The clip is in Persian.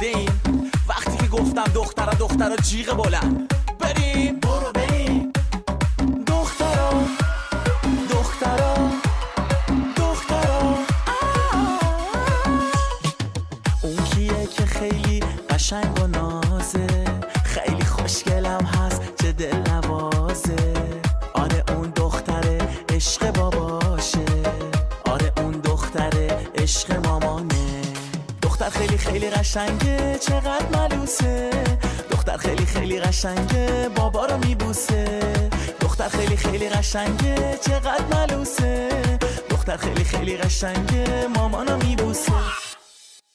آماده ایم وقتی که گفتم دخترا جیغ بلند بریم برو بریم دخترا اون کیه که خیلی قشنگ و نازه خیلی خوشگلم هست چه دل نوازه آره اون دختره عشق باباشه آره اون دختره عشق مامانه دختر خیلی خیلی قشنگه چقدر ملوسه دختر خیلی خیلی قشنگه بابا رو میبوسه دختر خیلی خیلی قشنگه چقدر ملوسه دختر خیلی خیلی قشنگه مامانو میبوسه